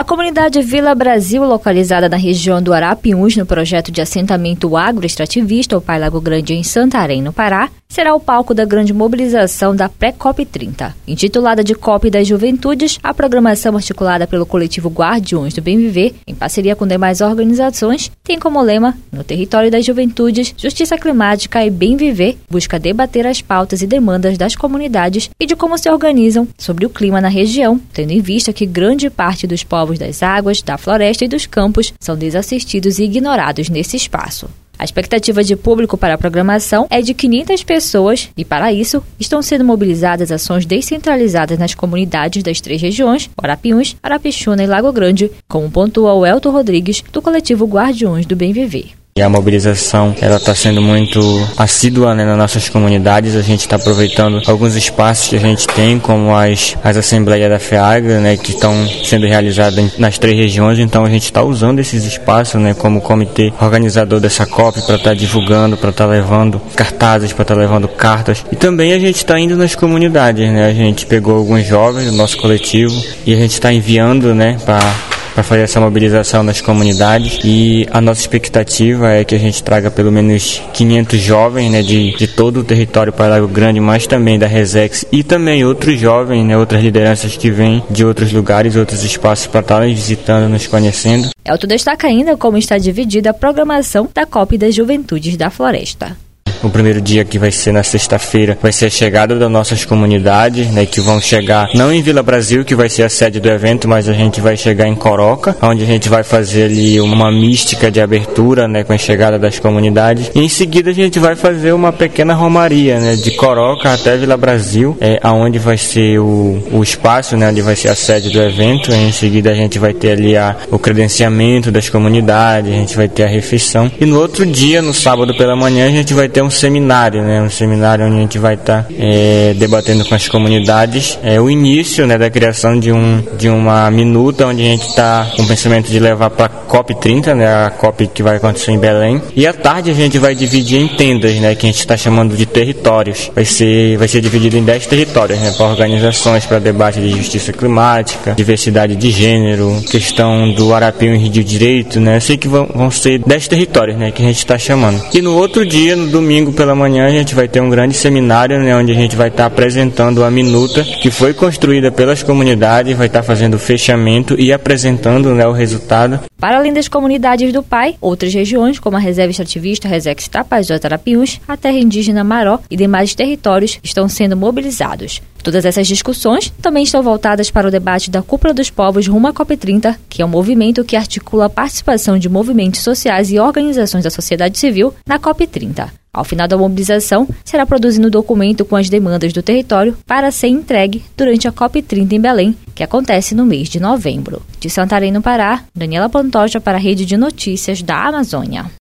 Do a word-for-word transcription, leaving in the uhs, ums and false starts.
A comunidade Vila Brasil, localizada na região do Arapiuns, no projeto de assentamento agroextrativista, o Pai Lago Grande, em Santarém, no Pará, será o palco da grande mobilização da pré-COP trinta. Intitulada de COP das Juventudes, a programação articulada pelo coletivo Guardiões do Bem Viver, em parceria com demais organizações, tem como lema, no território das juventudes, justiça climática e bem viver, busca debater as pautas e demandas das comunidades e de como se organizam sobre o clima na região, tendo em vista que grande parte dos povos das águas, da floresta e dos campos são desassistidos e ignorados nesse espaço. A expectativa de público para a programação é de quinhentas pessoas e, para isso, estão sendo mobilizadas ações descentralizadas nas comunidades das três regiões, Arapiuns, Arapixuna e Lago Grande, como pontua o Elton Rodrigues, do coletivo Guardiões do Bem Viver. E a mobilização ela está sendo muito assídua, né, nas nossas comunidades. A gente está aproveitando alguns espaços que a gente tem, como as, as assembleias da FEAGRA, né, que estão sendo realizadas nas três regiões. Então a gente está usando esses espaços, né, como comitê organizador dessa COP para estar tá divulgando, para estar tá levando cartazes, para estar tá levando cartas. E também a gente está indo nas comunidades, né. A gente pegou alguns jovens do nosso coletivo e a gente está enviando, né, para para fazer essa mobilização nas comunidades, e a nossa expectativa é que a gente traga pelo menos quinhentos jovens, né, de, de todo o território Pai Lago Grande, mas também da Resex, e também outros jovens, né, outras lideranças que vêm de outros lugares, outros espaços para estarem visitando, nos conhecendo. Elton destaca ainda como está dividida a programação da COP das Juventudes da Floresta. O primeiro dia, que vai ser na sexta-feira, vai ser a chegada das nossas comunidades, né, que vão chegar não em Vila Brasil, que vai ser a sede do evento, mas a gente vai chegar em Coroca, onde a gente vai fazer ali uma mística de abertura, né, com a chegada das comunidades. E em seguida a gente vai fazer uma pequena romaria, né, de Coroca até Vila Brasil, é, onde vai ser o, o espaço, né, onde vai ser a sede do evento. E em seguida a gente vai ter ali a, o credenciamento das comunidades, a gente vai ter a refeição. E no outro dia, no sábado pela manhã, a gente vai ter um seminário, né, um seminário onde a gente vai estar tá, é, debatendo com as comunidades é, o início, né, da criação de, um, de uma minuta, onde a gente está com o pensamento de levar para a COP trinta, né, a COP que vai acontecer em Belém. E à tarde a gente vai dividir em tendas, né, que a gente está chamando de territórios. Vai ser, vai ser dividido em dez territórios, né, para organizações, para debate de justiça climática, diversidade de gênero, questão do Arapiuns de direito, né. Eu sei que vão, vão ser dez territórios, né, que a gente está chamando. E no outro dia, no domingo pela manhã, a gente vai ter um grande seminário, né, onde a gente vai estar tá apresentando a minuta que foi construída pelas comunidades, vai estar tá fazendo o fechamento e apresentando, né, o resultado. Para além das comunidades do Pai, outras regiões, como a Reserva Extrativista Resex Tapajós Arapiuns, a terra indígena Maró e demais territórios estão sendo mobilizados. Todas essas discussões também estão voltadas para o debate da Cúpula dos Povos rumo à COP trinta, que é um movimento que articula a participação de movimentos sociais e organizações da sociedade civil na COP trinta. Ao final da mobilização, será produzido um documento com as demandas do território para ser entregue durante a COP trinta em Belém, que acontece no mês de novembro. De Santarém, no Pará, Daniela Pantoja para a Rede de Notícias da Amazônia.